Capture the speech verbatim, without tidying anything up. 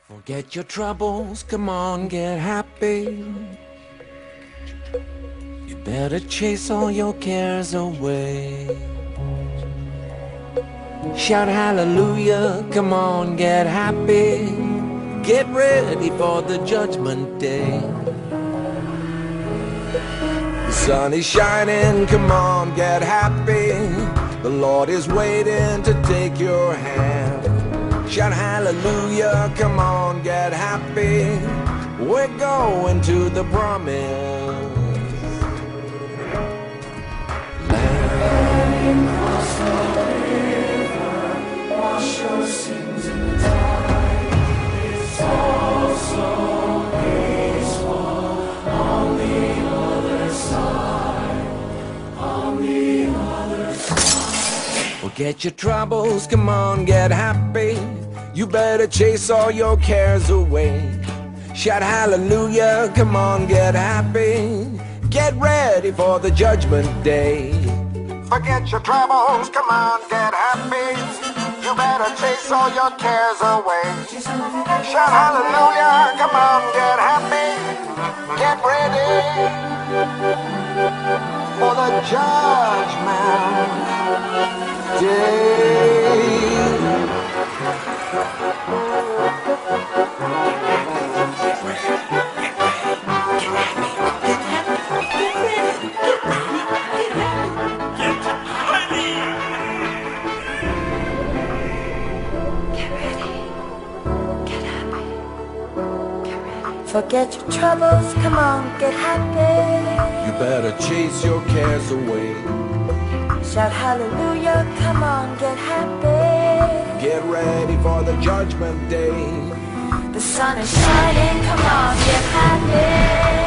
Forget your troubles, come on, get happy. You better chase all your cares away. Shout hallelujah, come on, get happy. Get ready for the judgment day. The sun is shining, come on, get happy. The Lord is waiting to take your hand. Shout hallelujah, come on, get happy. We're going to the promise land. Cross the river, wash your sins in the tide. It's all so peaceful on the other side, on the other side. Forget your troubles, come on, get happy. You better chase all your cares away. Shout hallelujah, come on, get happy. Get ready for the judgment day. Forget your troubles, come on, get happy. You better chase all your cares away. Shout hallelujah, come on, get happy. Get ready for the judgment day. Forget your troubles, come on, get happy. You better chase your cares away. Shout hallelujah, come on, get happy. Get ready for the judgment day. The sun is shining, come on, get happy.